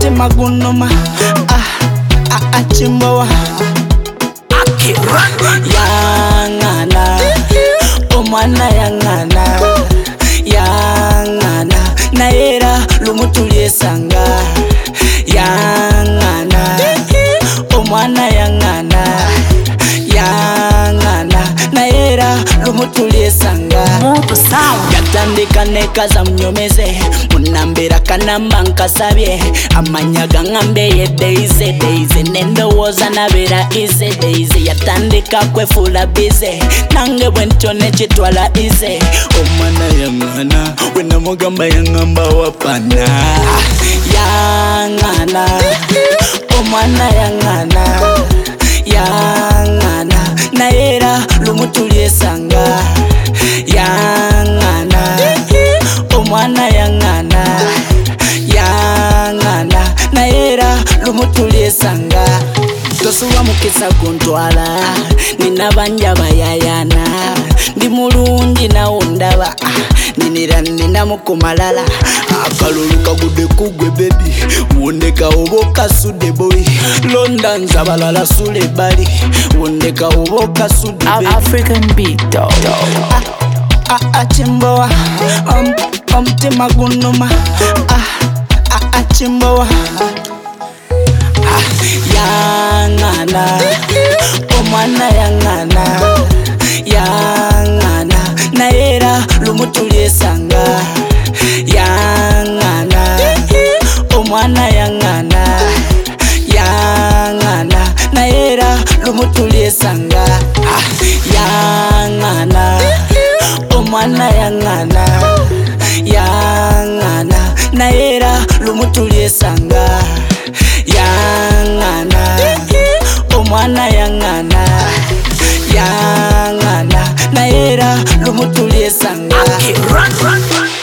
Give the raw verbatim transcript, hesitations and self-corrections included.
omutima gunuma ah ah ah chimbowa yangana omwana yangana yangana naera lumutulye sanga yangana omwana yangana yangana naera lumutulye sanga yatandika nekaza mnyomeze munambira kanamba nkasabye amanya gangambe ye deize deize nendowoza nabera ize deize yatandika kwefula bize nange bwentyo nekitwala ize omwana yangana wenamugamba yangamba wapana yangana omwana yangana yangana naera lumutulye sanga yangana omwana yangana yangana naera lumutulye sanga tosuwa mukisa kuntwala nina banja bayayana ndi mulungi nawo ndaba ninira nina mukumalala akalulu kagude kugwe baby wondeka oboka sude boy londa nzabalala sule bali wondeka oboka sude baby African beat dog ah ah ah chimbowa um omutima gunuma ah ah ah chimbowa ah yangana omwana yangana yangana naera lumutulye sanga yangana omwana yangana yangana naera lumutulye sanga ah yangana omwana yangana yangana naera lumutulye sanga yangana omwana yangana yangana naera lumutulye sanga run, run, run.